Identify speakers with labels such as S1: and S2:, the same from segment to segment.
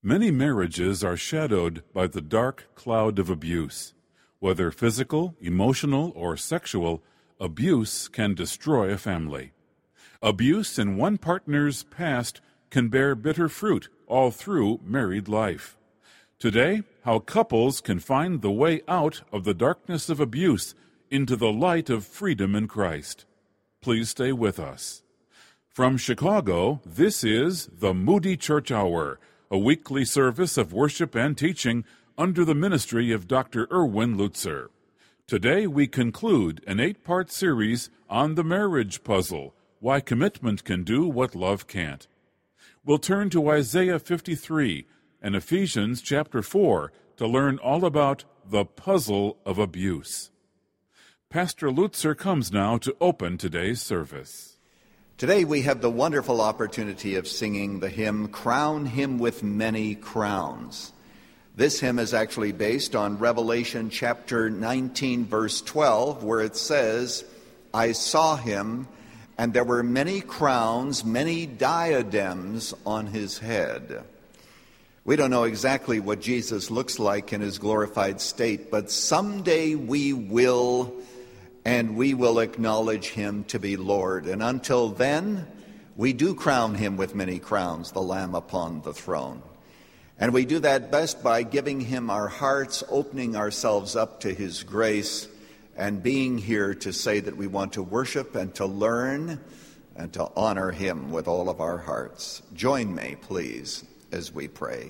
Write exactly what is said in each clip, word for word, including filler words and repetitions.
S1: Many marriages are shadowed by the dark cloud of abuse. Whether physical, emotional, or sexual, abuse can destroy a family. Abuse in one partner's past can bear bitter fruit all through married life. Today, how couples can find the way out of the darkness of abuse into the light of freedom in Christ. Please stay with us. From Chicago, this is the Moody Church Hour, a weekly service of worship and teaching under the ministry of Doctor Erwin Lutzer. Today we conclude an eight-part series on the marriage puzzle, why commitment can do what love can't. We'll turn to Isaiah fifty-three and Ephesians chapter four to learn all about the puzzle of abuse. Pastor Lutzer comes now to open today's service.
S2: Today we have the wonderful opportunity of singing the hymn, Crown Him with Many Crowns. This hymn is actually based on Revelation chapter nineteen, verse twelve, where it says, I saw him, and there were many crowns, many diadems on his head. We don't know exactly what Jesus looks like in his glorified state, but someday we will, and we will acknowledge him to be Lord. And until then, we do crown him with many crowns, the Lamb upon the throne. And we do that best by giving him our hearts, opening ourselves up to his grace, and being here to say that we want to worship and to learn and to honor him with all of our hearts. Join me, please, as we pray.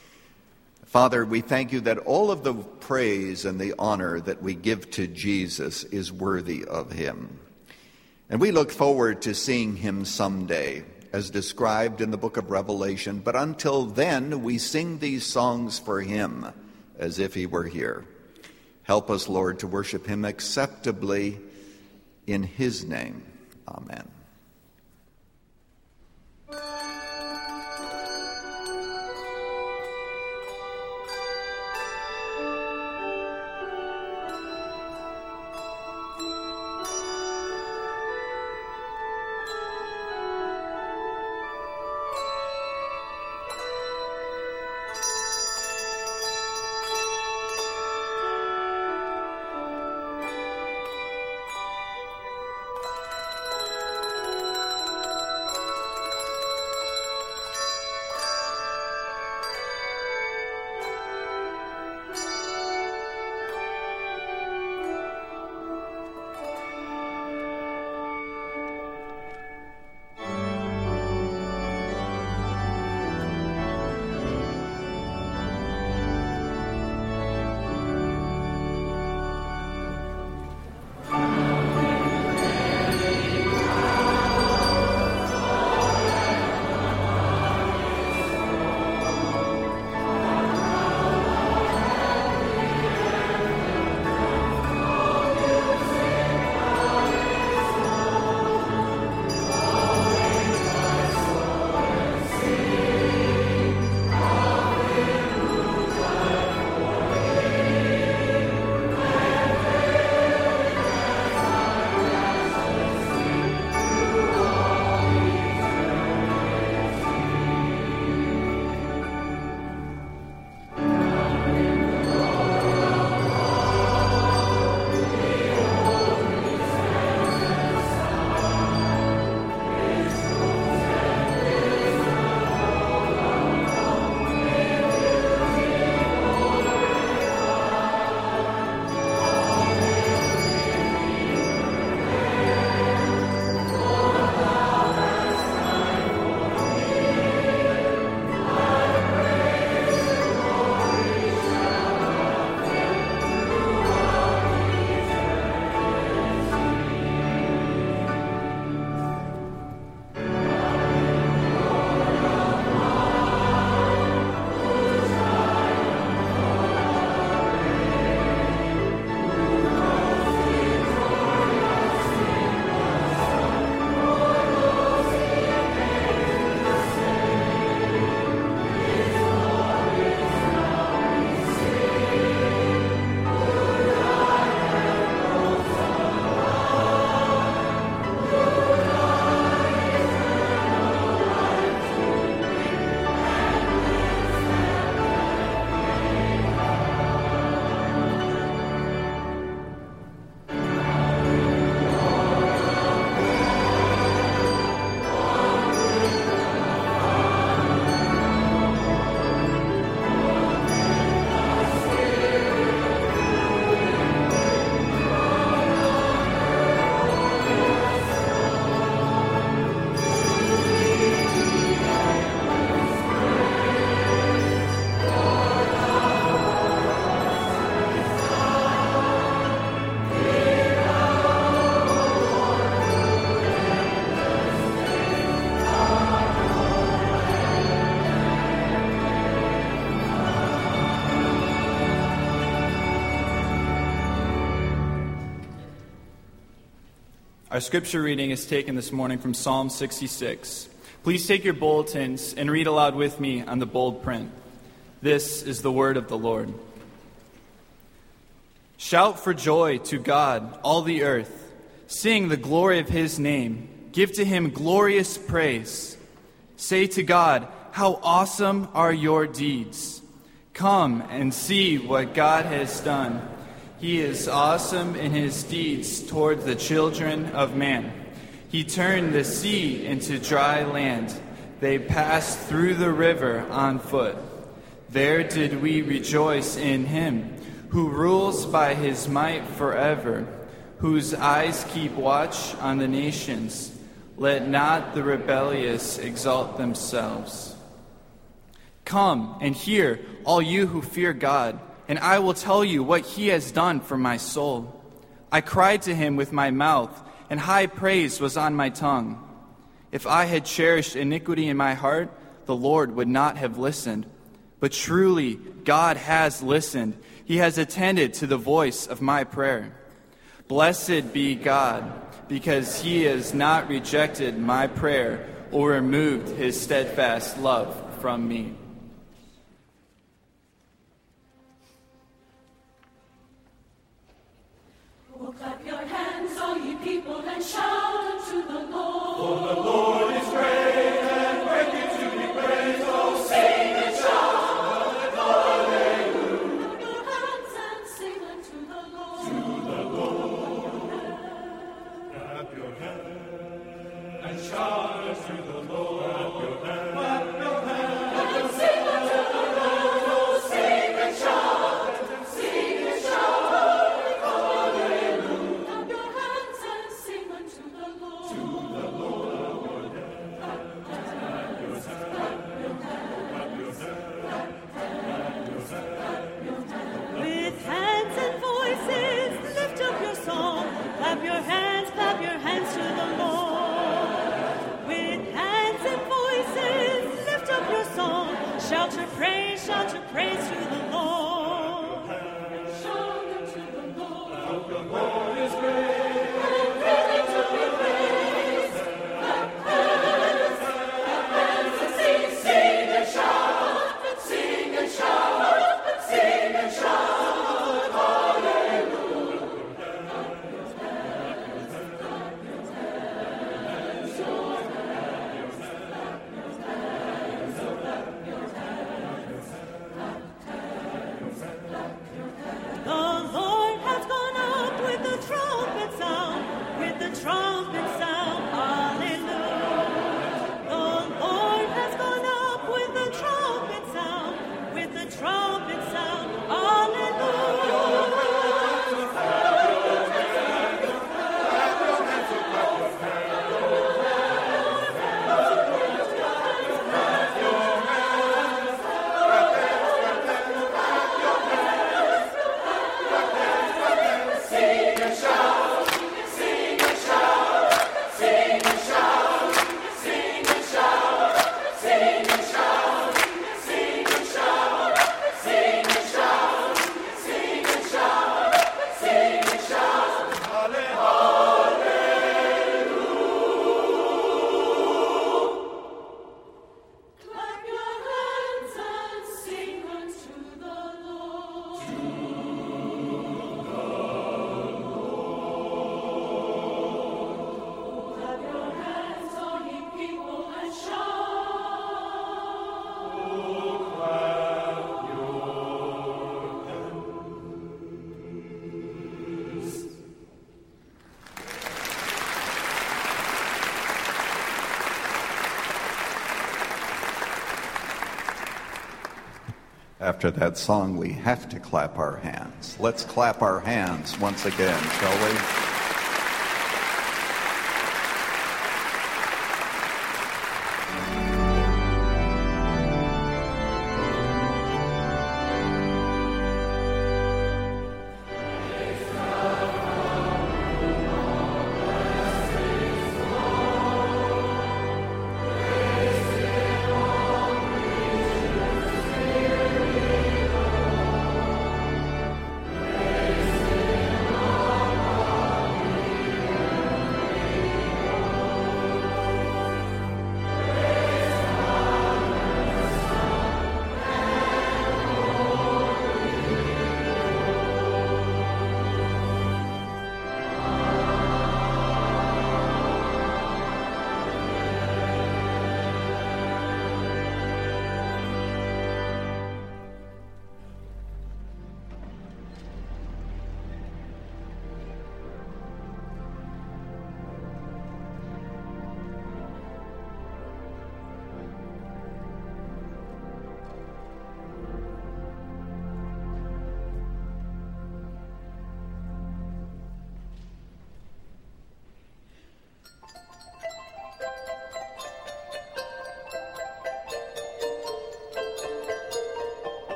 S2: Father, we thank you that all of the praise and the honor that we give to Jesus is worthy of him. And we look forward to seeing him someday, as described in the book of Revelation. But until then, we sing these songs for him as if he were here. Help us, Lord, to worship him acceptably in his name. Amen.
S3: Our scripture reading is taken this morning from Psalm sixty-six. Please take your bulletins and read aloud with me on the bold print. This is the word of the Lord. Shout for joy to God, all the earth. Sing the glory of his name. Give to him glorious praise. Say to God, how awesome are your deeds. Come and see what God has done. He is awesome in his deeds toward the children of man. He turned the sea into dry land. They passed through the river on foot. There did we rejoice in him, who rules by his might forever, whose eyes keep watch on the nations. Let not the rebellious exalt themselves. Come and hear, all you who fear God, and I will tell you what he has done for my soul. I cried to him with my mouth, and high praise was on my tongue. If I had cherished iniquity in my heart, the Lord would not have listened. But truly, God has listened. He has attended to the voice of my prayer. Blessed be God, because he has not rejected my prayer or removed his steadfast love from me.
S4: Oh, clap your hands, all ye people, and shout unto the Lord.
S5: For the Lord is great and greatly to be praised. Oh, sing and shout, hallelujah.
S4: Clap your hands and sing unto the Lord.
S5: To the Lord. Clap your hands and shout unto the Lord. Clap your hands. Clap your hands
S4: And sing unto the Lord.
S5: Oh, sing and shout, sing and shout, hallelujah.
S4: Clap your hands and sing unto the Lord.
S5: To the Lord. Clap your hands, clap your hands, clap your hands.
S6: With hands and voices, lift up your song. Clap your hands, clap your hands to the Lord. With hands and voices, lift up your song. Shout your praise, shout your praise to the Lord.
S4: Shout unto the Lord.
S5: The Lord is great.
S4: And greatly to be praised. Clap hands, clap hands, and sing, sing and shout, and sing and shout, and sing and shout, hallelujah.
S6: The Lord has gone up with the trumpet sound, with the trumpet sound, hallelujah. The Lord has gone up with the trumpet sound, with the trumpet sound, hallelujah.
S5: Sing and shout, sing and shout, sing and shout, sing and shout, sing and shout, sing and shout, sing and shout, sing and shout, sing and shout, hallelujah.
S4: Clap your hands and sing unto the Lord. Clap your hands, all ye people, and shout.
S2: After that song, we have to clap our hands. Let's clap our hands once again, shall we?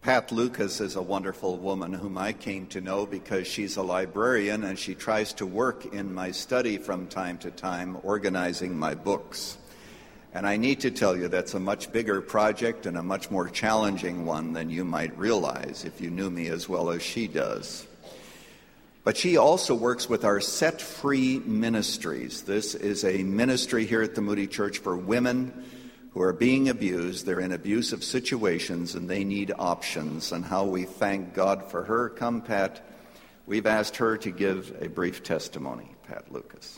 S2: Pat Lucas is a wonderful woman whom I came to know because she's a librarian and she tries to work in my study from time to time, organizing my books. And I need to tell you that's a much bigger project and a much more challenging one than you might realize if you knew me as well as she does. But she also works with our Set Free Ministries. This is a ministry here at the Moody Church for women who are being abused. They're in abusive situations and they need options, and how we thank God for her. Come, Pat. We've asked her to give a brief testimony. Pat Lucas.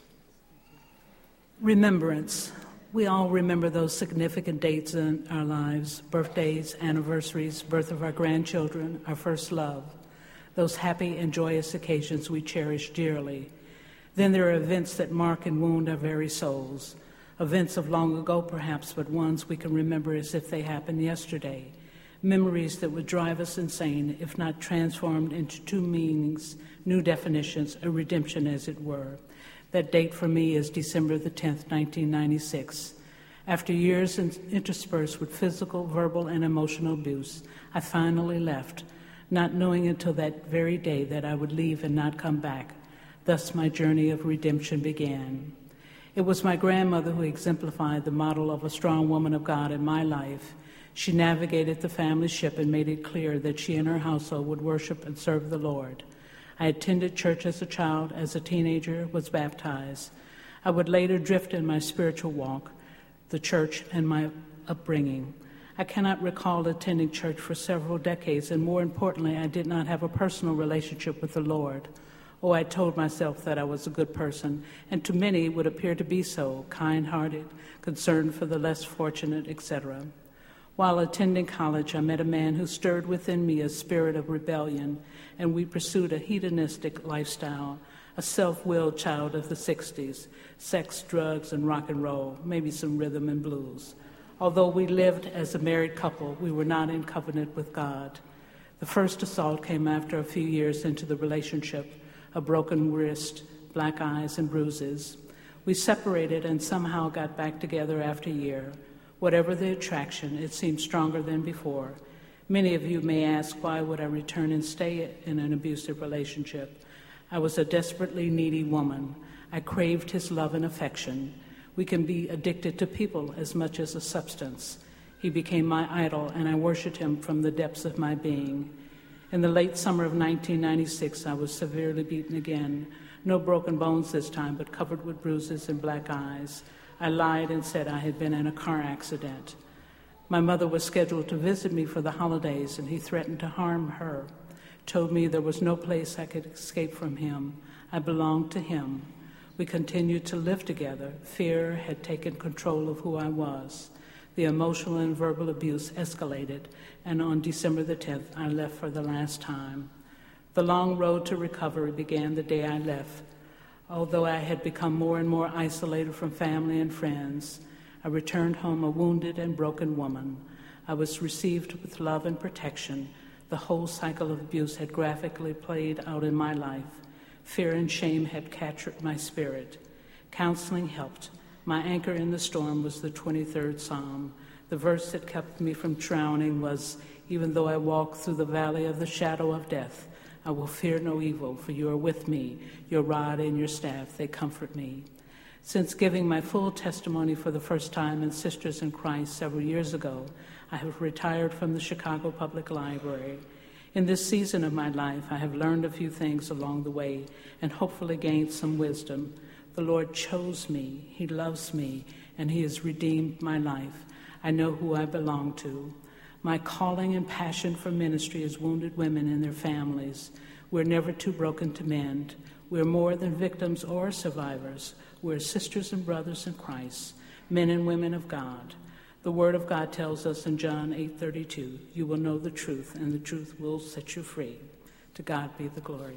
S7: Remembrance. We all remember those significant dates in our lives, birthdays, anniversaries, birth of our grandchildren, our first love, those happy and joyous occasions we cherish dearly. Then there are events that mark and wound our very souls. Events of long ago, perhaps, but ones we can remember as if they happened yesterday. Memories that would drive us insane, if not transformed into two meanings, new definitions, a redemption, as it were. That date for me is December the tenth, nineteen ninety-six. After years interspersed with physical, verbal, and emotional abuse, I finally left, not knowing until that very day that I would leave and not come back. Thus my journey of redemption began. It was my grandmother who exemplified the model of a strong woman of God in my life. She navigated the family ship and made it clear that she and her household would worship and serve the Lord. I attended church as a child, as a teenager, was baptized. I would later drift in my spiritual walk, the church, and my upbringing. I cannot recall attending church for several decades, and more importantly, I did not have a personal relationship with the Lord. Oh, I told myself that I was a good person, and to many would appear to be so, kind-hearted, concerned for the less fortunate, et cetera. While attending college, I met a man who stirred within me a spirit of rebellion, and we pursued a hedonistic lifestyle, a self-willed child of the sixties, sex, drugs, and rock and roll, maybe some rhythm and blues. Although we lived as a married couple, we were not in covenant with God. The first assault came after a few years into the relationship, a broken wrist, black eyes, and bruises. We separated and somehow got back together after a year. Whatever the attraction, it seemed stronger than before. Many of you may ask, why would I return and stay in an abusive relationship? I was a desperately needy woman. I craved his love and affection. We can be addicted to people as much as a substance. He became my idol, and I worshiped him from the depths of my being. In the late summer of nineteen ninety-six, I was severely beaten again. No broken bones this time, but covered with bruises and black eyes. I lied and said I had been in a car accident. My mother was scheduled to visit me for the holidays, and he threatened to harm her. Told me there was no place I could escape from him. I belonged to him. We continued to live together. Fear had taken control of who I was. The emotional and verbal abuse escalated, and on December the tenth, I left for the last time. The long road to recovery began the day I left. Although I had become more and more isolated from family and friends, I returned home a wounded and broken woman. I was received with love and protection. The whole cycle of abuse had graphically played out in my life. Fear and shame had captured my spirit. Counseling helped. My anchor in the storm was the twenty-third Psalm. The verse that kept me from drowning was, even though I walk through the valley of the shadow of death, I will fear no evil, for you are with me. Your rod and your staff, they comfort me. Since giving my full testimony for the first time in Sisters in Christ several years ago, I have retired from the Chicago Public Library. In this season of my life, I have learned a few things along the way and hopefully gained some wisdom. The Lord chose me, He loves me, and He has redeemed my life. I know who I belong to. My calling and passion for ministry is wounded women and their families. We're never too broken to mend. We're more than victims or survivors. We're sisters and brothers in Christ, men and women of God. The Word of God tells us in John eight thirty-two, you will know the truth, and the truth will set you free. To God be the glory.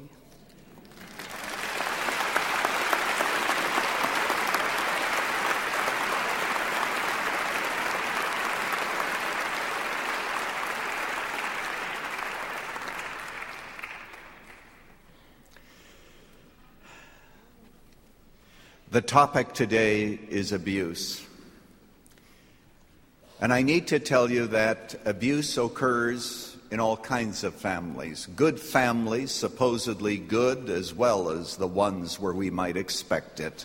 S2: The topic today is abuse. And I need to tell you that abuse occurs in all kinds of families. Good families, supposedly good, as well as the ones where we might expect it.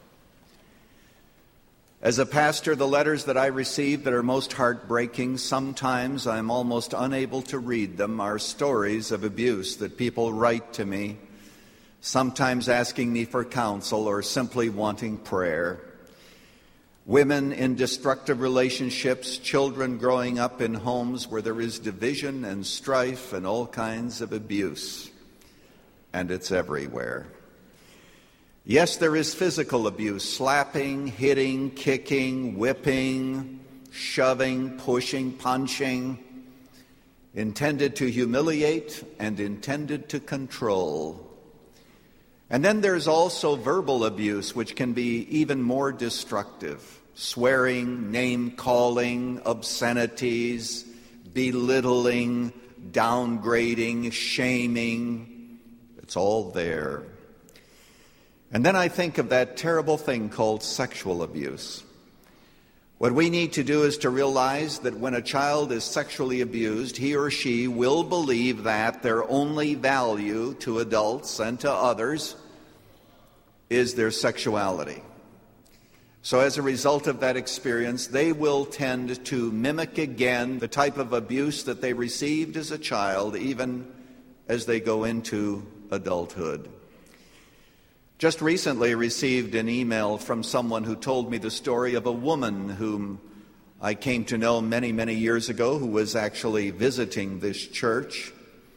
S2: As a pastor, the letters that I receive that are most heartbreaking, sometimes I'm almost unable to read them, are stories of abuse that people write to me, sometimes asking me for counsel or simply wanting prayer. Women in destructive relationships, children growing up in homes where there is division and strife and all kinds of abuse. And it's everywhere. Yes, there is physical abuse, slapping, hitting, kicking, whipping, shoving, pushing, punching, intended to humiliate and intended to control. And then there's also verbal abuse, which can be even more destructive. Swearing, name-calling, obscenities, belittling, downgrading, shaming. It's all there. And then I think of that terrible thing called sexual abuse. What we need to do is to realize that when a child is sexually abused, he or she will believe that their only value to adults and to others is their sexuality. So as a result of that experience, they will tend to mimic again the type of abuse that they received as a child, even as they go into adulthood. Just recently received an email from someone who told me the story of a woman whom I came to know many, many years ago, who was actually visiting this church.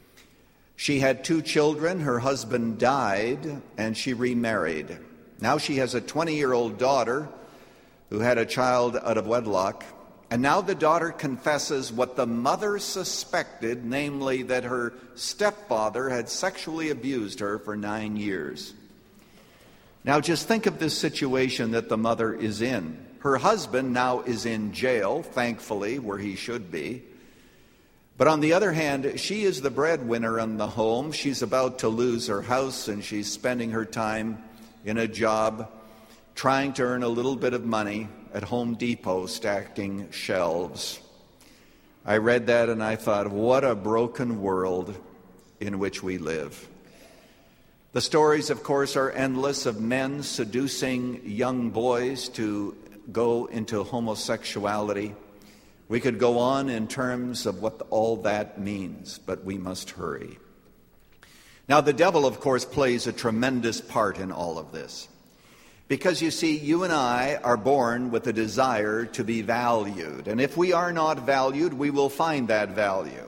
S2: She had two children. Her husband died, and she remarried. Now she has a twenty-year-old daughter who had a child out of wedlock. And now the daughter confesses what the mother suspected, namely that her stepfather had sexually abused her for nine years. Now just think of this situation that the mother is in. Her husband now is in jail, thankfully, where he should be. But on the other hand, she is the breadwinner in the home. She's about to lose her house, and she's spending her time in a job trying to earn a little bit of money at Home Depot stacking shelves. I read that and I thought, what a broken world in which we live. The stories, of course, are endless of men seducing young boys to go into homosexuality. We could go on in terms of what all that means, but we must hurry. Now, the devil, of course, plays a tremendous part in all of this. Because, you see, you and I are born with a desire to be valued. And if we are not valued, we will find that value.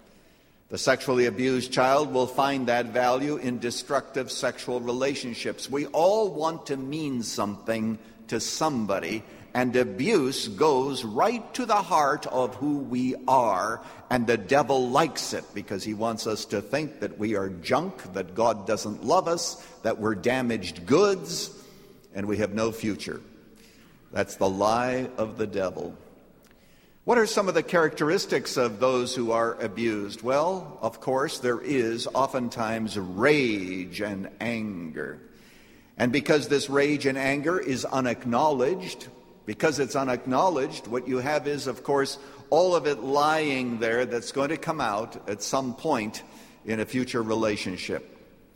S2: The sexually abused child will find that value in destructive sexual relationships. We all want to mean something to somebody, and abuse goes right to the heart of who we are, and the devil likes it because he wants us to think that we are junk, that God doesn't love us, that we're damaged goods, and we have no future. That's the lie of the devil. What are some of the characteristics of those who are abused? Well, of course, there is oftentimes rage and anger. And because this rage and anger is unacknowledged, because it's unacknowledged, what you have is, of course, all of it lying there that's going to come out at some point in a future relationship.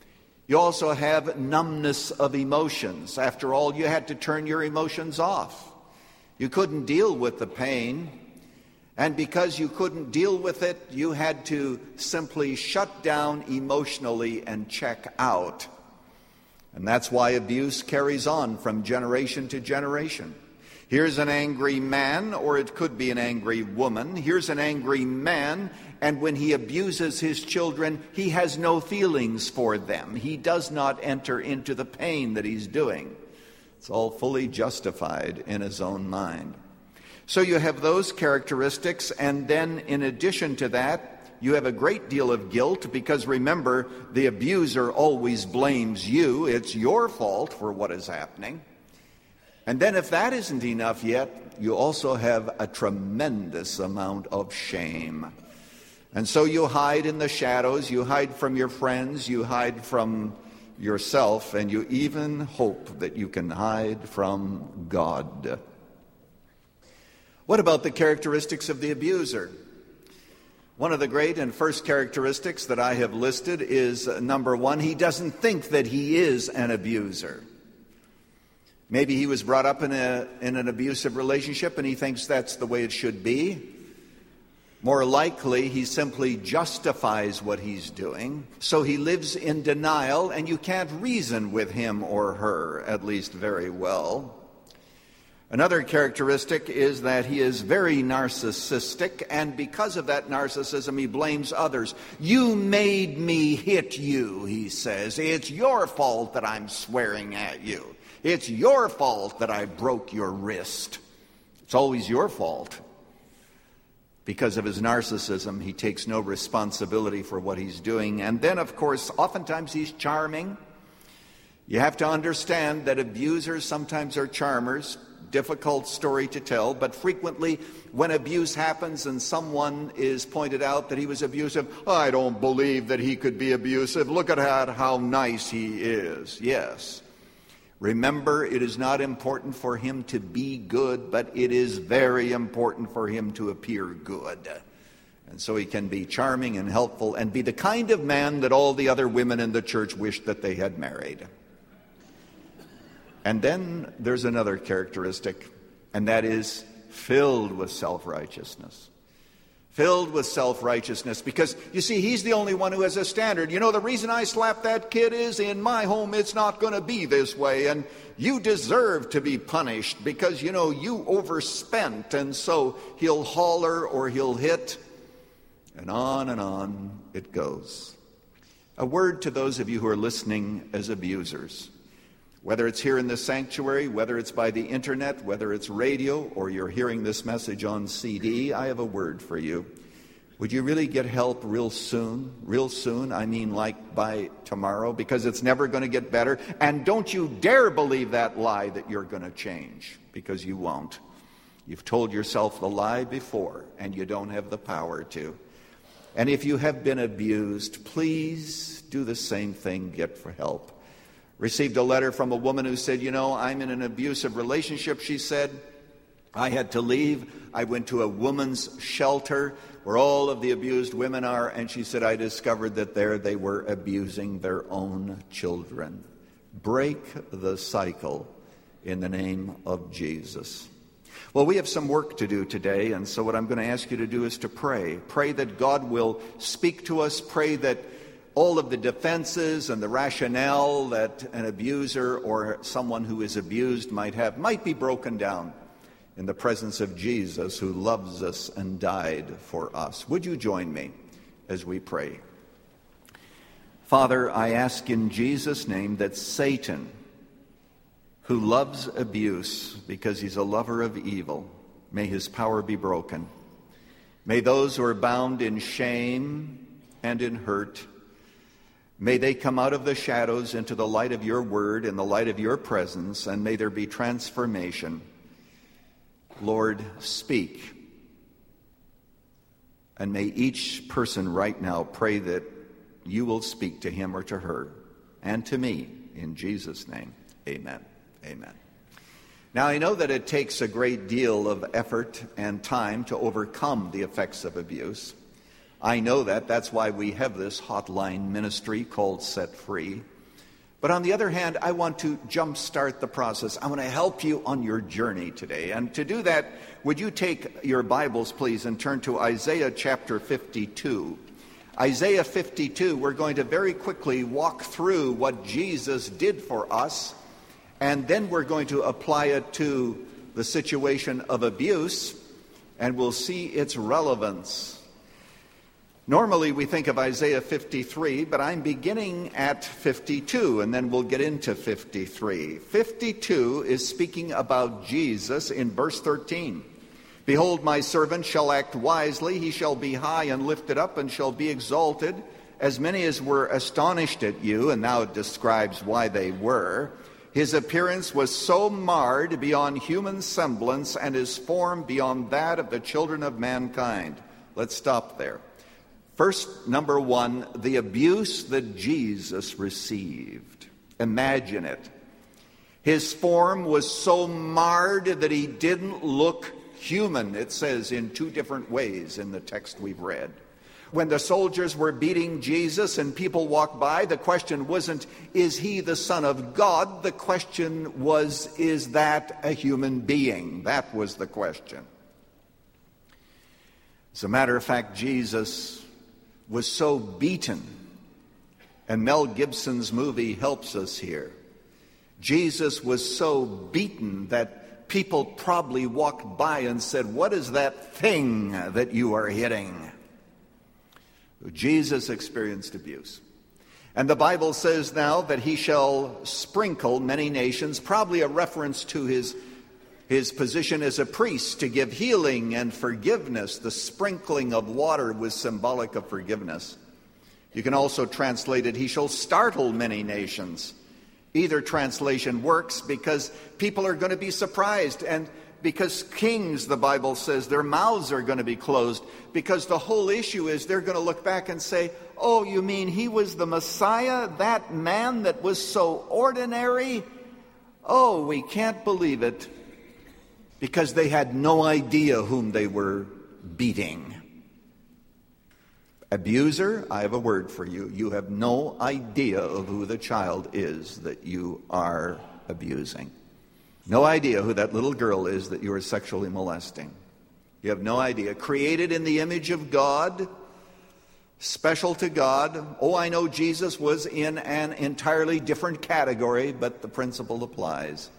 S2: You also have numbness of emotions. After all, you had to turn your emotions off. You couldn't deal with the pain. And because you couldn't deal with it, you had to simply shut down emotionally and check out. And that's why abuse carries on from generation to generation. Here's an angry man, or it could be an angry woman. Here's an angry man, and when he abuses his children, he has no feelings for them. He does not enter into the pain that he's doing. It's all fully justified in his own mind. So you have those characteristics, and then in addition to that, you have a great deal of guilt, because remember, the abuser always blames you. It's your fault for what is happening. And then if that isn't enough yet, you also have a tremendous amount of shame. And so you hide in the shadows, you hide from your friends, you hide from yourself, and you even hope that you can hide from God. What about the characteristics of the abuser? One of the great and first characteristics that I have listed is, uh, number one, he doesn't think that he is an abuser. Maybe he was brought up in a in an abusive relationship and he thinks that's the way it should be. More likely, he simply justifies what he's doing, so he lives in denial, and you can't reason with him or her, at least very well. Another characteristic is that he is very narcissistic, and because of that narcissism, he blames others. You made me hit you, he says. It's your fault that I'm swearing at you. It's your fault that I broke your wrist. It's always your fault. Because of his narcissism, he takes no responsibility for what he's doing. And then, of course, oftentimes he's charming. You have to understand that abusers sometimes are charmers. Difficult story to tell, but frequently when abuse happens and someone is pointed out that he was abusive, I don't believe that he could be abusive. Look at how, how nice he is. Yes. Remember, it is not important for him to be good, but it is very important for him to appear good. And so he can be charming and helpful and be the kind of man that all the other women in the church wished that they had married. And then there's another characteristic, and that is filled with self-righteousness. Filled with self-righteousness, because, you see, he's the only one who has a standard. You know, the reason I slapped that kid is in my home it's not going to be this way, and you deserve to be punished because, you know, you overspent, and so he'll holler or he'll hit, and on and on it goes. A word to those of you who are listening as abusers. Whether it's here in the sanctuary, whether it's by the internet, whether it's radio, or you're hearing this message on C D, I have a word for you. Would you really get help real soon? Real soon, I mean like by tomorrow, because it's never going to get better. And don't you dare believe that lie that you're going to change, because you won't. You've told yourself the lie before, and you don't have the power to. And if you have been abused, please do the same thing, get for help. Received a letter from a woman who said, you know, I'm in an abusive relationship, she said. I had to leave. I went to a woman's shelter where all of the abused women are, and she said, I discovered that there they were abusing their own children. Break the cycle in the name of Jesus. Well, we have some work to do today, and so what I'm going to ask you to do is to pray. Pray that God will speak to us. Pray that all of the defenses and the rationale that an abuser or someone who is abused might have might be broken down in the presence of Jesus, who loves us and died for us. Would you join me as we pray? Father, I ask in Jesus' name that Satan, who loves abuse because he's a lover of evil, may his power be broken. May those who are bound in shame and in hurt, may they come out of the shadows into the light of your word, in the light of your presence, and may there be transformation. Lord, speak. And may each person right now pray that you will speak to him or to her, and to me, in Jesus' name. Amen. Amen. Now, I know that it takes a great deal of effort and time to overcome the effects of abuse. I know that. That's why we have this hotline ministry called Set Free. But on the other hand, I want to jumpstart the process. I want to help you on your journey today. And to do that, would you take your Bibles, please, and turn to Isaiah chapter fifty-two. Isaiah fifty-two, we're going to very quickly walk through what Jesus did for us, and then we're going to apply it to the situation of abuse, and we'll see its relevance. Normally we think of Isaiah fifty-three, but I'm beginning at fifty-two, and then we'll get into fifty-three. fifty-two is speaking about Jesus in verse thirteen. Behold, my servant shall act wisely, he shall be high and lifted up, and shall be exalted. As many as were astonished at you, and now it describes why they were. His appearance was so marred beyond human semblance, and his form beyond that of the children of mankind. Let's stop there. First, number one, the abuse that Jesus received. Imagine it. His form was so marred that he didn't look human, it says in two different ways in the text we've read. When the soldiers were beating Jesus and people walked by, the question wasn't, is he the Son of God? The question was, is that a human being? That was the question. As a matter of fact, Jesus was so beaten, and Mel Gibson's movie helps us here. Jesus was so beaten that people probably walked by and said, what is that thing that you are hitting? Jesus experienced abuse. And the Bible says now that he shall sprinkle many nations, probably a reference to his, his position as a priest to give healing and forgiveness. The sprinkling of water was symbolic of forgiveness. You can also translate it, he shall startle many nations. Either translation works because people are going to be surprised, and because kings, the Bible says, their mouths are going to be closed, because the whole issue is they're going to look back and say, oh, you mean he was the Messiah, that man that was so ordinary? Oh, we can't believe it, because they had no idea whom they were beating. Abuser, I have a word for you. You have no idea of who the child is that you are abusing. No idea who that little girl is that you are sexually molesting. You have no idea. Created in the image of God, special to God. Oh, I know Jesus was in an entirely different category, but the principle applies.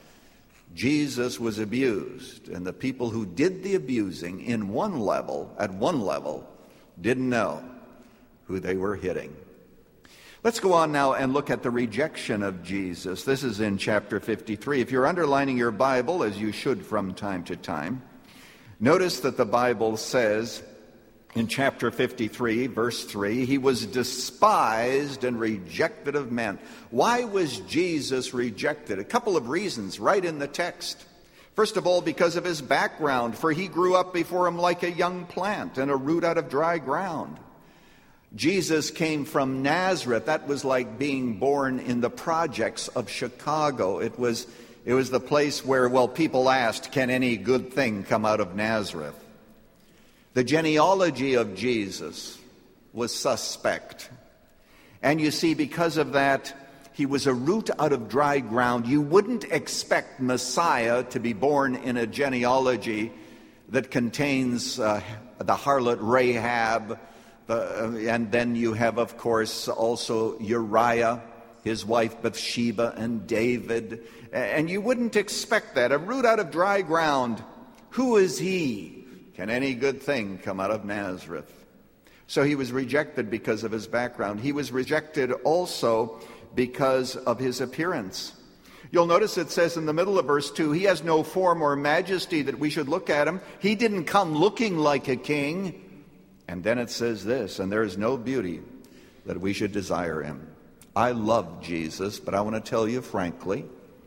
S2: Jesus was abused, and the people who did the abusing in one level, at one level, didn't know who they were hitting. Let's go on now and look at the rejection of Jesus. This is in chapter fifty-three. If you're underlining your Bible, as you should from time to time, notice that the Bible says in chapter fifty-three, verse three, he was despised and rejected of men. Why was Jesus rejected? A couple of reasons right in the text. First of all, because of his background, for he grew up before him like a young plant and a root out of dry ground. Jesus came from Nazareth. That was like being born in the projects of Chicago. It was, it was the place where, well, people asked, can any good thing come out of Nazareth? The genealogy of Jesus was suspect. And you see, because of that, he was a root out of dry ground. You wouldn't expect Messiah to be born in a genealogy that contains uh, the harlot Rahab, Uh, and then you have, of course, also Uriah, his wife Bathsheba, and David. And you wouldn't expect that. A root out of dry ground. Who is he? Can any good thing come out of Nazareth? So he was rejected because of his background. He was rejected also because of his appearance. You'll notice it says in the middle of verse two, he has no form or majesty that we should look at him. He didn't come looking like a king. And then it says this, and there is no beauty that we should desire him. I love Jesus, but I want to tell you frankly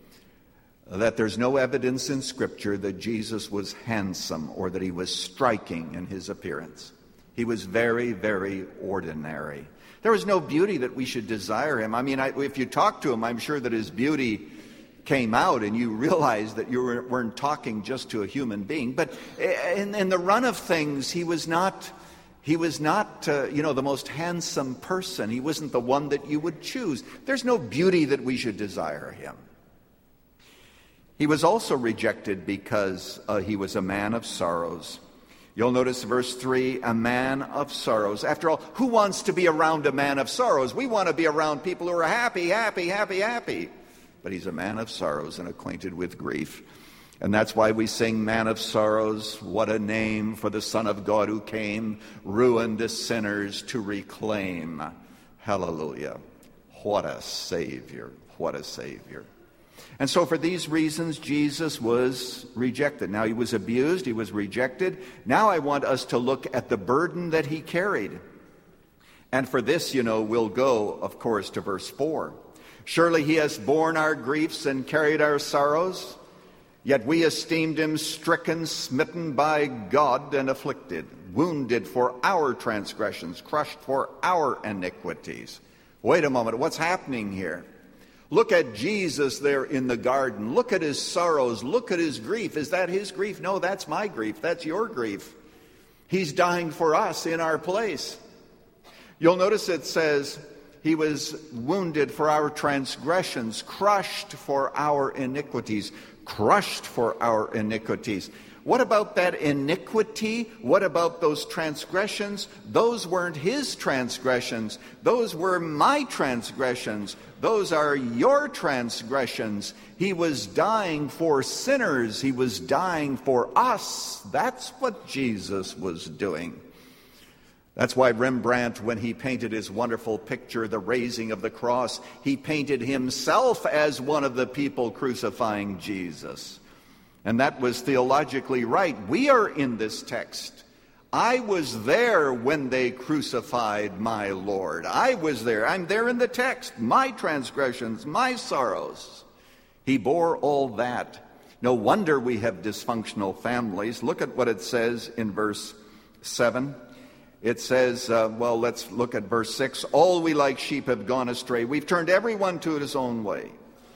S2: that there's no evidence in Scripture that Jesus was handsome or that he was striking in his appearance. He was very, very ordinary. There was no beauty that we should desire him. I mean, I, if you talk to him, I'm sure that his beauty came out and you realized that you were, weren't talking just to a human being. But in, in the run of things, he was not... He was not, uh, you know, the most handsome person. He wasn't the one that you would choose. There's no beauty that we should desire him. He was also rejected because uh, he was a man of sorrows. You'll notice verse three, a man of sorrows. After all, who wants to be around a man of sorrows? We want to be around people who are happy, happy, happy, happy. But he's a man of sorrows and acquainted with grief. And that's why we sing, Man of Sorrows, what a name for the Son of God who came, ruined sinners to reclaim. Hallelujah. What a Savior. What a Savior. And so for these reasons, Jesus was rejected. Now he was abused, he was rejected. Now I want us to look at the burden that he carried. And for this, you know, we'll go, of course, to verse four. Surely he has borne our griefs and carried our sorrows. Yet we esteemed him stricken, smitten by God, and afflicted, wounded for our transgressions, crushed for our iniquities. Wait a moment, what's happening here? Look at Jesus there in the garden. Look at his sorrows. Look at his grief. Is that his grief? No, that's my grief. That's your grief. He's dying for us in our place. You'll notice it says, he was wounded for our transgressions, crushed for our iniquities, crushed for our iniquities. What about that iniquity? What about those transgressions? Those weren't his transgressions. Those were my transgressions. Those are your transgressions. He was dying for sinners. He was dying for us. That's what Jesus was doing. That's why Rembrandt, when he painted his wonderful picture, The Raising of the Cross, he painted himself as one of the people crucifying Jesus. And that was theologically right. We are in this text. I was there when they crucified my Lord. I was there. I'm there in the text. My transgressions, my sorrows. He bore all that. No wonder we have dysfunctional families. Look at what it says in verse seven. It says, uh, well, let's look at verse six. All we like sheep have gone astray. We've turned everyone to his own way.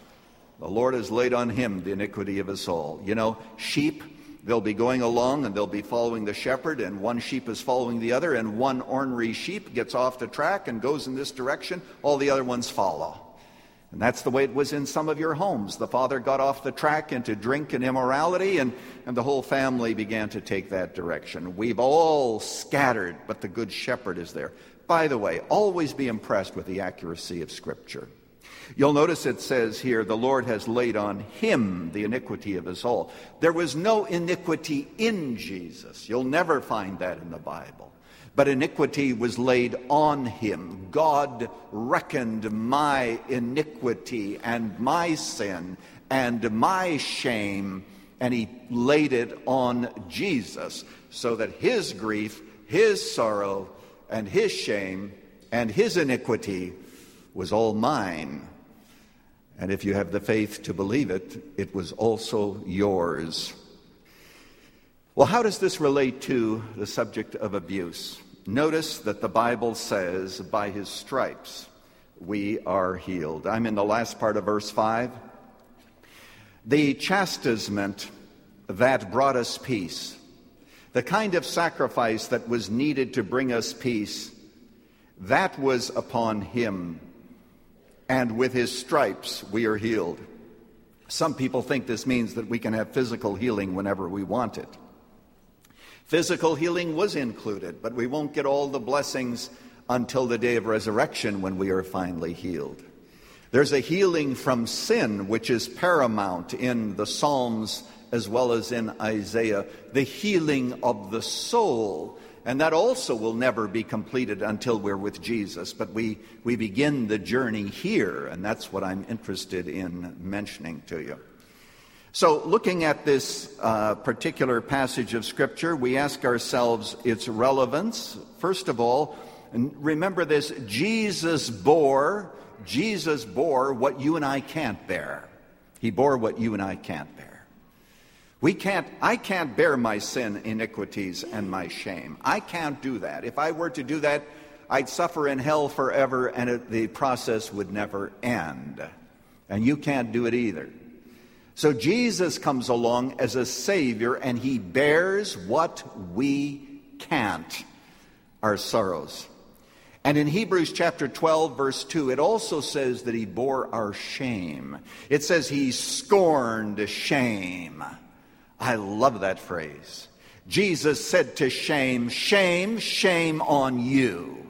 S2: The Lord has laid on him the iniquity of us all. You know, sheep, they'll be going along and they'll be following the shepherd, and one sheep is following the other, and one ornery sheep gets off the track and goes in this direction. All the other ones follow. And that's the way it was in some of your homes. The father got off the track into drink and immorality, and, and the whole family began to take that direction. We've all scattered, but the good shepherd is there. By the way, always be impressed with the accuracy of Scripture. You'll notice it says here, the Lord has laid on him the iniquity of us all. There was no iniquity in Jesus. You'll never find that in the Bible. But iniquity was laid on him. God reckoned my iniquity and my sin and my shame, and he laid it on Jesus so that his grief, his sorrow, and his shame, and his iniquity was all mine. And if you have the faith to believe it, it was also yours. Well, how does this relate to the subject of abuse? Notice that the Bible says, by his stripes we are healed. I'm in the last part of verse five. The chastisement that brought us peace, the kind of sacrifice that was needed to bring us peace, that was upon him. And with his stripes we are healed. Some people think this means that we can have physical healing whenever we want it. Physical healing was included, but we won't get all the blessings until the day of resurrection when we are finally healed. There's a healing from sin which is paramount in the Psalms as well as in Isaiah, the healing of the soul. And that also will never be completed until we're with Jesus. But we, we begin the journey here, and that's what I'm interested in mentioning to you. So looking at this uh, particular passage of Scripture, we ask ourselves its relevance. First of all, and remember this, Jesus bore, Jesus bore what you and I can't bear. He bore what you and I can't bear. We can't, I can't bear my sin, iniquities, and my shame. I can't do that. If I were to do that, I'd suffer in hell forever, and it, the process would never end. And you can't do it either. So Jesus comes along as a Savior, and he bears what we can't, our sorrows. And in Hebrews chapter twelve, verse two, it also says that he bore our shame. It says he scorned shame. I love that phrase. Jesus said to shame, shame, shame on you.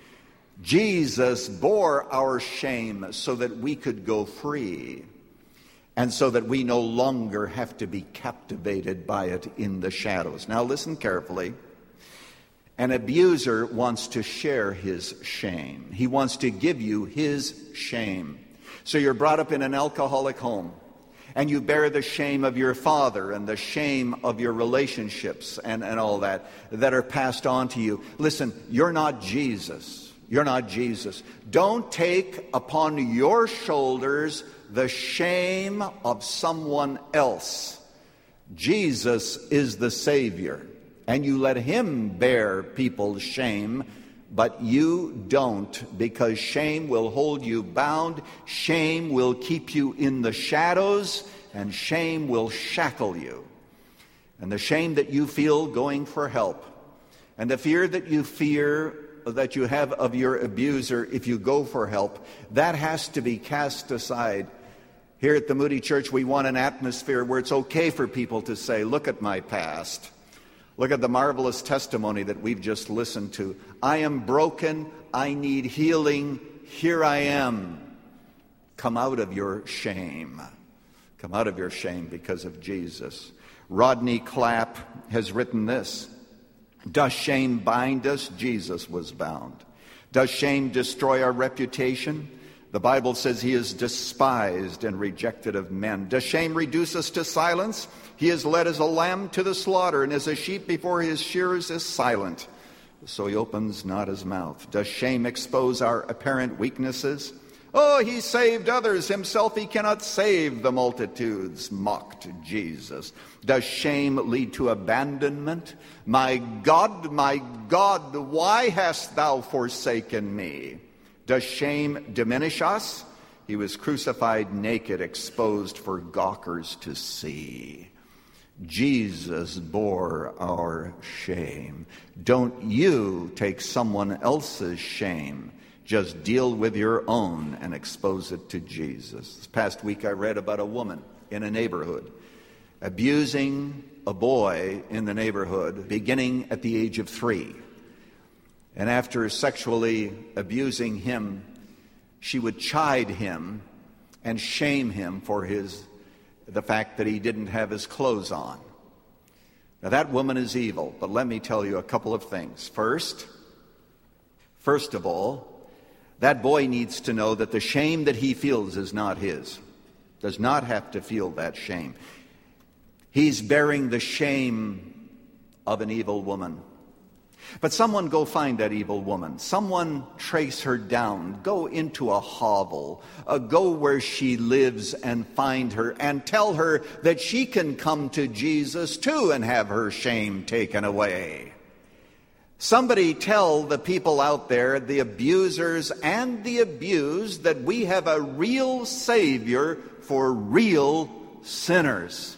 S2: Jesus bore our shame so that we could go free, and so that we no longer have to be captivated by it in the shadows. Now listen carefully. An abuser wants to share his shame. He wants to give you his shame. So you're brought up in an alcoholic home, and you bear the shame of your father and the shame of your relationships and, and all that that are passed on to you. Listen, you're not Jesus. You're not Jesus. Don't take upon your shoulders the shame of someone else. Jesus is the Savior, and you let him bear people's shame, but you don't, because shame will hold you bound, shame will keep you in the shadows, and shame will shackle you. And the shame that you feel going for help, and the fear that you fear that you have of your abuser if you go for help, that has to be cast aside. Here at the Moody Church, we want an atmosphere where it's okay for people to say, look at my past. Look at the marvelous testimony that we've just listened to. I am broken. I need healing. Here I am. Come out of your shame. Come out of your shame because of Jesus. Rodney Clapp has written this. Does shame bind us? Jesus was bound. Does shame destroy our reputation? The Bible says he is despised and rejected of men. Does shame reduce us to silence? He is led as a lamb to the slaughter, and as a sheep before his shearers is silent, so he opens not his mouth. Does shame expose our apparent weaknesses? Oh, he saved others. Himself he cannot save. The multitudes mocked Jesus. Does shame lead to abandonment? My God, my God, why hast thou forsaken me? Does shame diminish us? He was crucified naked, exposed for gawkers to see. Jesus bore our shame. Don't you take someone else's shame. Just deal with your own and expose it to Jesus. This past week I read about a woman in a neighborhood abusing a boy in the neighborhood beginning at the age of three. And after sexually abusing him, she would chide him and shame him for his the fact that he didn't have his clothes on. Now that woman is evil, but let me tell you a couple of things. First, first of all, that boy needs to know that the shame that he feels is not his. Does not have to feel that shame. He's bearing the shame of an evil woman. But someone go find that evil woman. Someone trace her down. Go into a hovel. Uh, go where she lives and find her and tell her that she can come to Jesus too and have her shame taken away. Somebody tell the people out there, the abusers and the abused, that we have a real Savior for real sinners.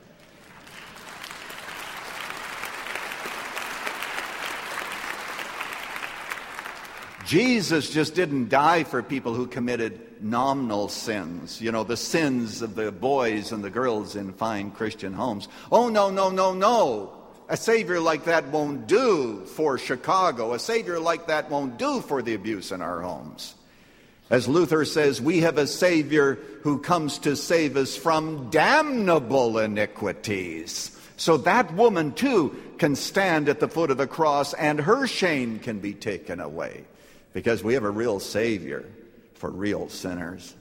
S2: Jesus just didn't die for people who committed nominal sins, you know, the sins of the boys and the girls in fine Christian homes. Oh, no, no, no, no. A Savior like that won't do for Chicago. A Savior like that won't do for the abuse in our homes. As Luther says, we have a Savior who comes to save us from damnable iniquities. So that woman, too, can stand at the foot of the cross and her shame can be taken away. Because we have a real Savior for real sinners.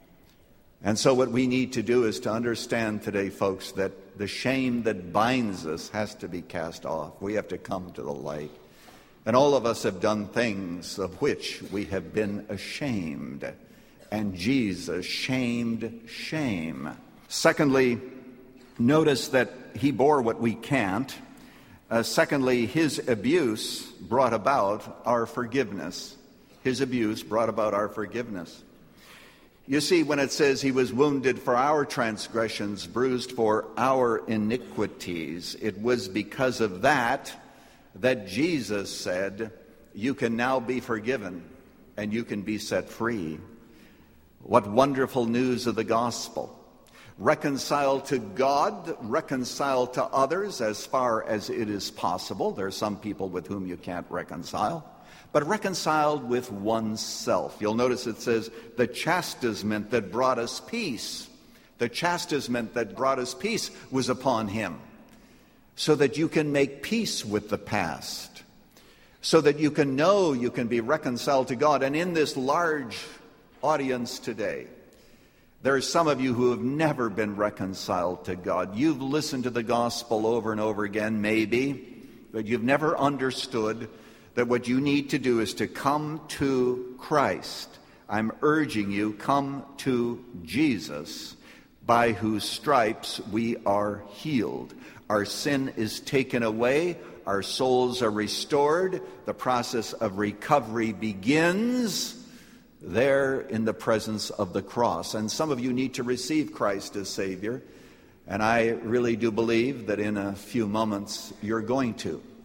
S2: And so what we need to do is to understand today, folks, that the shame that binds us has to be cast off. We have to come to the light. And all of us have done things of which we have been ashamed. And Jesus shamed shame. Secondly, notice that he bore what we can't. Uh, secondly, his abuse brought about our forgiveness. His abuse brought about our forgiveness. You see, when it says he was wounded for our transgressions, bruised for our iniquities, it was because of that that Jesus said, you can now be forgiven and you can be set free. What wonderful news of the gospel. Reconciled to God, reconciled to others as far as it is possible. There are some people with whom you can't reconcile. But reconciled with oneself. You'll notice it says, the chastisement that brought us peace. The chastisement that brought us peace was upon him. So that you can make peace with the past. So that you can know you can be reconciled to God. And in this large audience today, there are some of you who have never been reconciled to God. You've listened to the gospel over and over again, maybe, but you've never understood that what you need to do is to come to Christ. I'm urging you, come to Jesus, by whose stripes we are healed. Our sin is taken away. Our souls are restored. The process of recovery begins there in the presence of the cross. And some of you need to receive Christ as Savior. And I really do believe that in a few moments you're going to.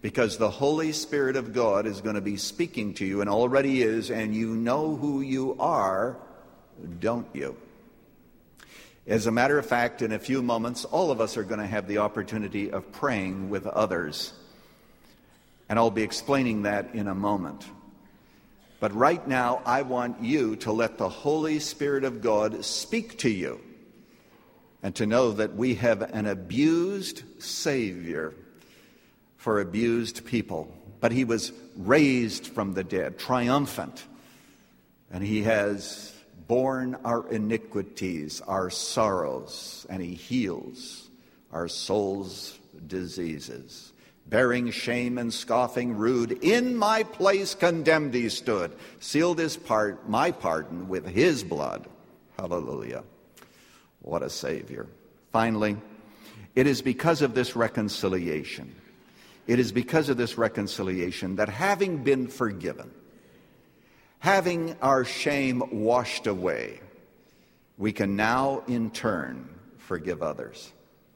S2: because the Holy Spirit of God is going to be speaking to you and already is, and you know who you are, don't you? As a matter of fact, in a few moments, all of us are going to have the opportunity of praying with others. And I'll be explaining that in a moment. But right now, I want you to let the Holy Spirit of God speak to you and to know that we have an abused Savior for abused people. But he was raised from the dead, triumphant. And he has borne our iniquities, our sorrows, and he heals our soul's diseases. Bearing shame and scoffing rude, in my place condemned he stood, sealed his part, my pardon with his blood. Hallelujah. What a Savior. Finally, it is because of this reconciliation, it is because of this reconciliation that having been forgiven, having our shame washed away, we can now in turn forgive others.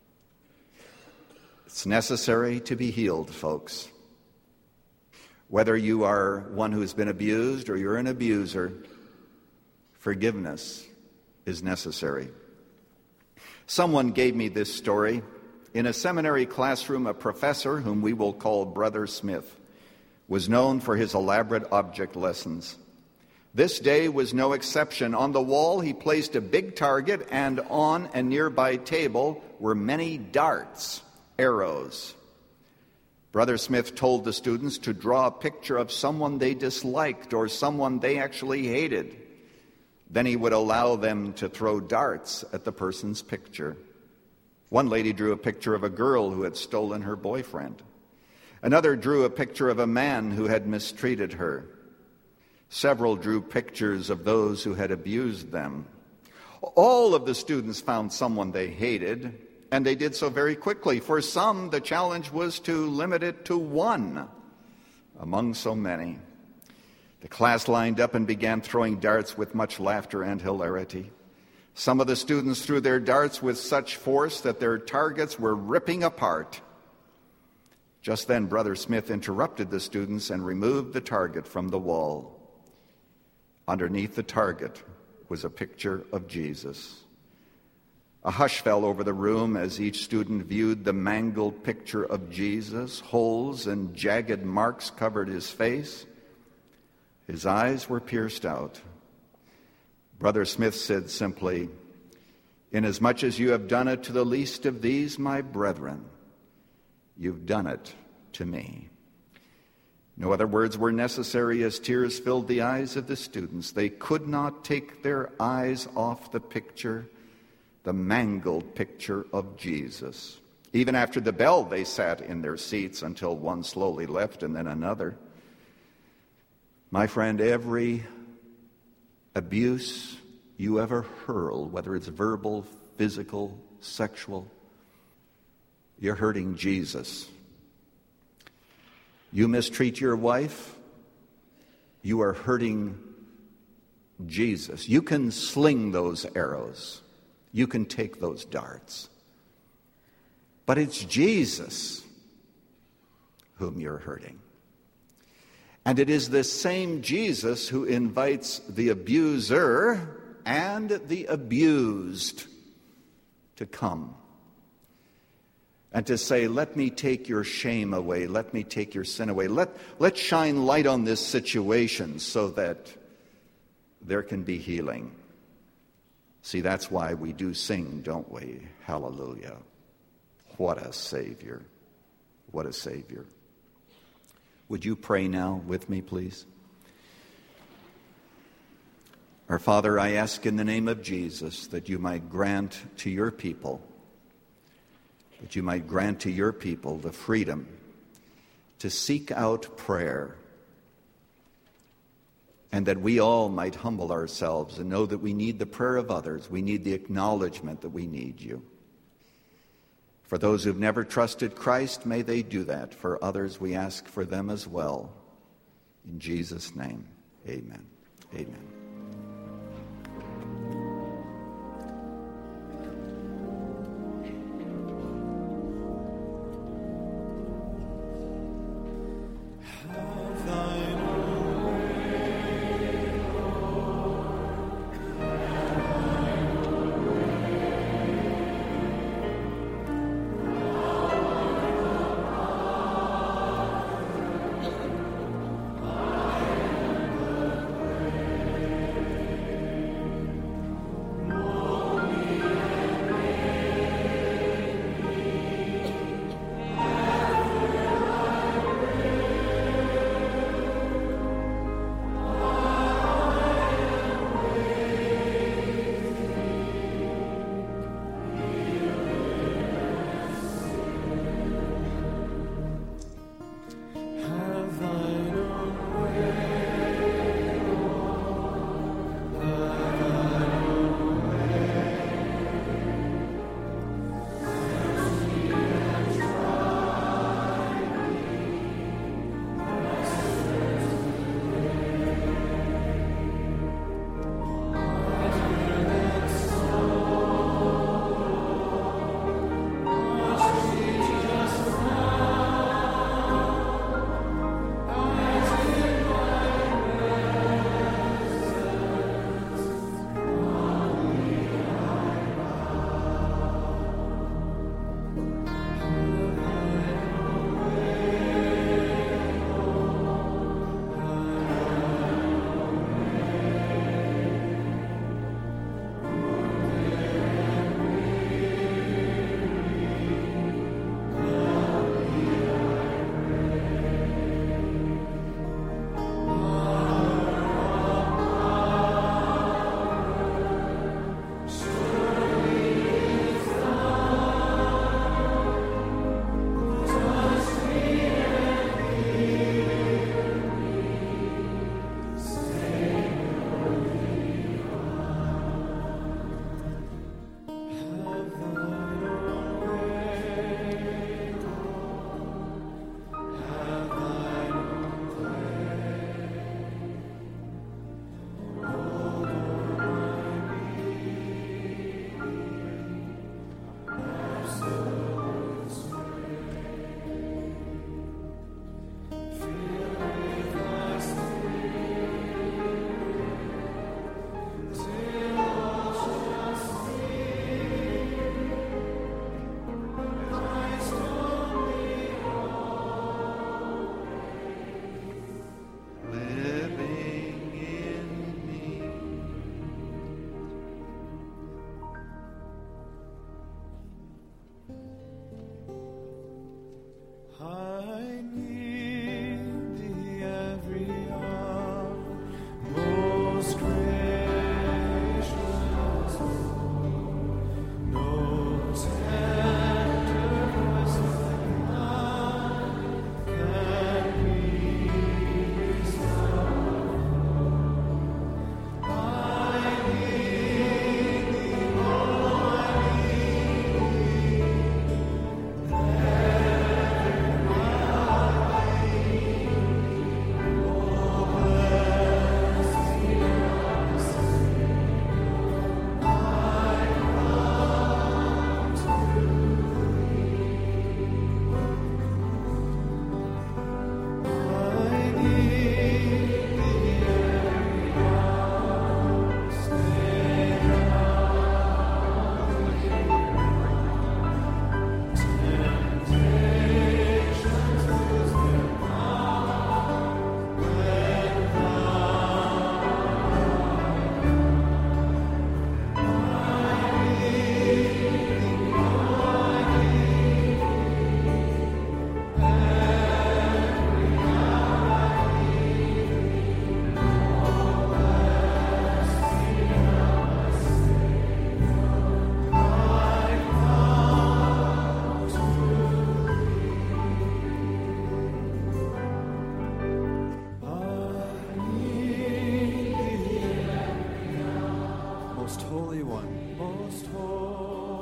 S2: It's necessary to be healed, folks. Whether you are one who's been abused or you're an abuser, forgiveness is necessary. Someone gave me this story. In a seminary classroom, a professor, whom we will call Brother Smith, was known for his elaborate object lessons. This day was no exception. On the wall, he placed a big target, and on a nearby table were many darts, arrows. Brother Smith told the students to draw a picture of someone they disliked or someone they actually hated. Then he would allow them to throw darts at the person's picture. One lady drew a picture of a girl who had stolen her boyfriend. Another drew a picture of a man who had mistreated her. Several drew pictures of those who had abused them. All of the students found someone they hated, and they did so very quickly. For some, the challenge was to limit it to one among so many. The class lined up and began throwing darts with much laughter and hilarity. Some of the students threw their darts with such force that their targets were ripping apart. Just then, Brother Smith interrupted the students and removed the target from the wall. Underneath the target was a picture of Jesus. A hush fell over the room as each student viewed the mangled picture of Jesus. Holes and jagged marks covered his face. His eyes were pierced out. Brother Smith said simply, "Inasmuch as you have done it to the least of these, my brethren, you've done it to me." No other words were necessary as tears filled the eyes of the students. They could not take their eyes off the picture, the mangled picture of Jesus. Even after the bell, they sat in their seats until one slowly left and then another. My friend, every abuse you ever hurl, whether it's verbal, physical, sexual, you're hurting Jesus. You mistreat your wife, you are hurting Jesus. You can sling those arrows. You can take those darts. But it's Jesus whom you're hurting. And it is this same Jesus who invites the abuser and the abused to come and to say, "Let me take your shame away. Let me take your sin away. Let, let's shine light on this situation so that there can be healing." See, that's why we do sing, don't we? Hallelujah. What a Savior. What a Savior. Would you pray now with me, please? Our Father, I ask in the name of Jesus that you might grant to your people, that you might grant to your people the freedom to seek out prayer, and that we all might humble ourselves and know that we need the prayer of others. We need the acknowledgement that we need you. For those who've never trusted Christ, may they do that. For others, we ask for them as well. In Jesus' name, amen. Amen.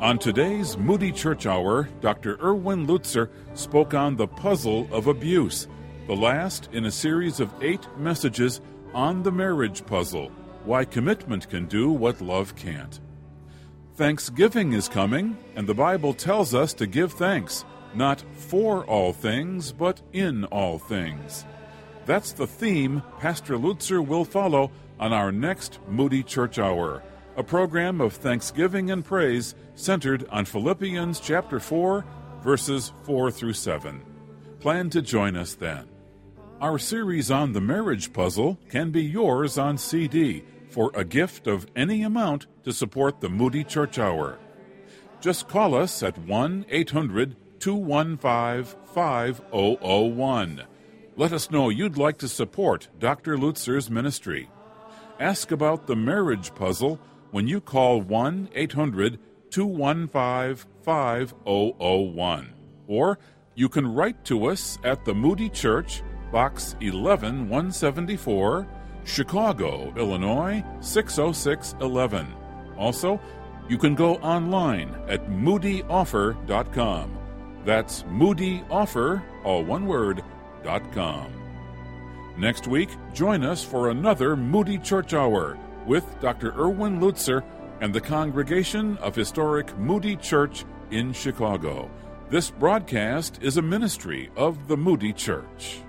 S1: On today's Moody Church Hour, Doctor Erwin Lutzer spoke on the puzzle of abuse, the last in a series of eight messages on the marriage puzzle, why commitment can do what love can't. Thanksgiving is coming, and the Bible tells us to give thanks, not for all things, but in all things. That's the theme Pastor Lutzer will follow on our next Moody Church Hour, a program of thanksgiving and praise centered on Philippians chapter four, verses four through seven. Plan to join us then. Our series on the marriage puzzle can be yours on C D for a gift of any amount to support the Moody Church Hour. Just call us at one eight hundred two one five five zero zero one. Let us know you'd like to support Doctor Lutzer's ministry. Ask about the marriage puzzle when you call one eight hundred two one five five zero zero one. Or you can write to us at the Moody Church, Box eleven one seventy-four, Chicago, Illinois six oh six one one. Also, you can go online at moody offer dot com. That's moody offer, all one word, dot com. Next week, join us for another Moody Church Hour with Doctor Erwin Lutzer and the congregation of historic Moody Church in Chicago. This broadcast is a ministry of the Moody Church.